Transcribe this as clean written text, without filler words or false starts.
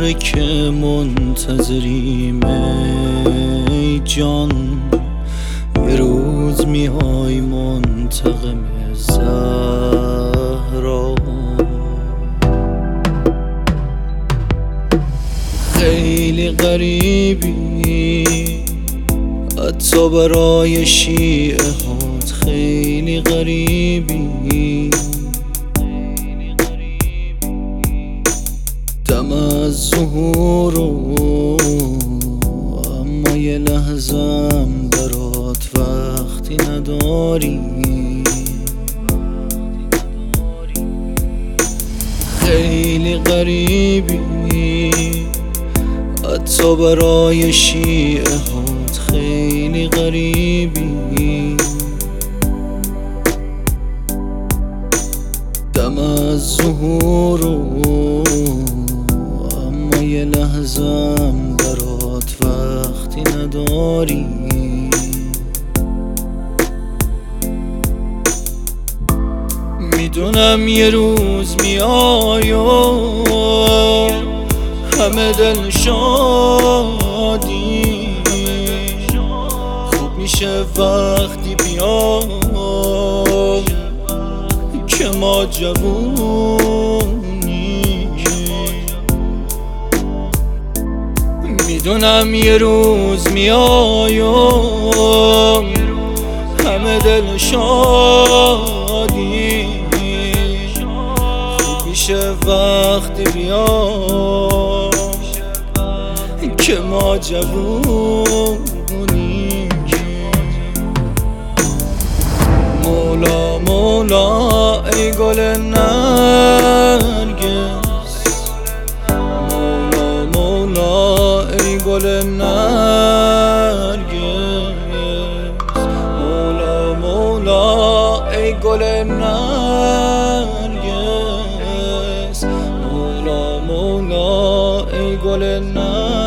عمره که منتظریم ای جان، یه روز میای منتقم زهرا. خیلی غریبی حتی برای شیعه هات، خیلی غریبی دم از ظهور، اما یه لحظم برات وقتی نداری. خیلی غریبی حتی برای شیعه هات، خیلی غریبی دم از ظهور، اما یه لحظم برات وقتی نداری. میدونم یه روز میای و همه دل شادی، خوب میشه وقتی بیام که ما جوونی. میدونم یه روز میای و همه دل شادی، خوب میشه وقتی بیام که ما جوونی. مولا مولا ای گل نرگس، مولا مولا ای گل نرگس، مولا مولا ای گل نرگس، مولا مولا ای گل نرگس.